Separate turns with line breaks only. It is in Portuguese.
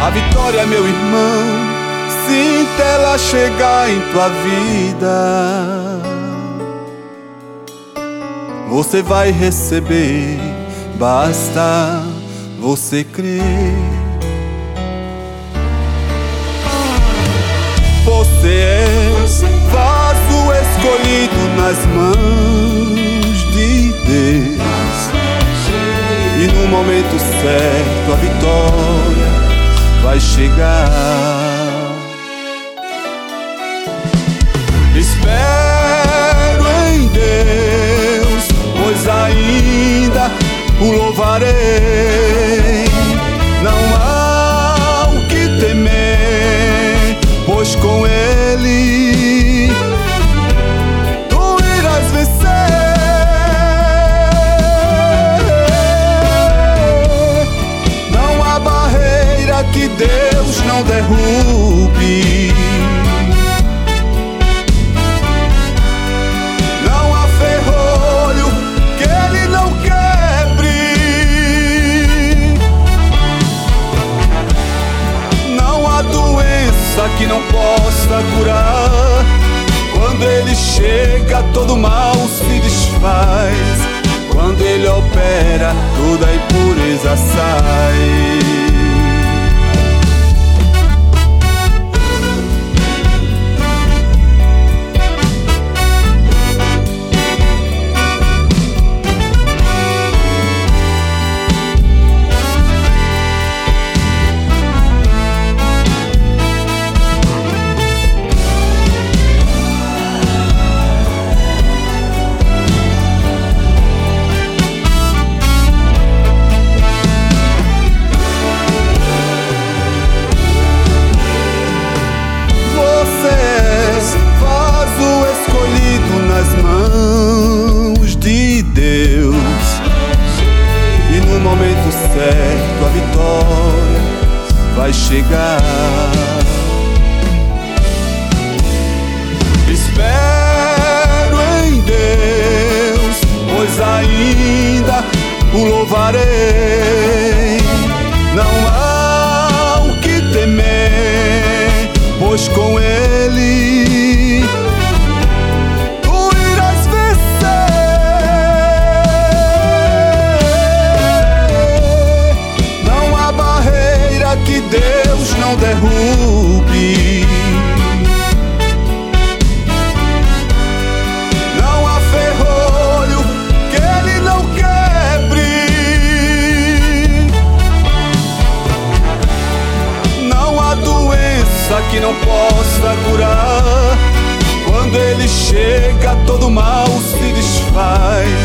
A vitória, meu irmão, sinta ela chegar em tua vida. Você vai receber, basta você crer. Você é vaso escolhido nas mãos de Deus, e no momento certo a vitória vai chegar. Espero em Deus, pois ainda o louvarei. Não há o que temer, pois com Ele tu irás vencer. Não há barreira que Deus não derrube. Não há ferrolho que Ele não quebre. Não há doença que não possa curar. Quando Ele chega, todo mal se desfaz. Quando Ele opera, toda a impureza sai. Nas mãos de Deus, e no momento certo a vitória vai chegar. Espero em Deus, pois ainda o louvarei. Não há o que temer, pois com Ele que Deus não derrube. Não há ferrolho que Ele não quebre. Não há doença que não possa curar. Quando Ele chega, todo mal se desfaz.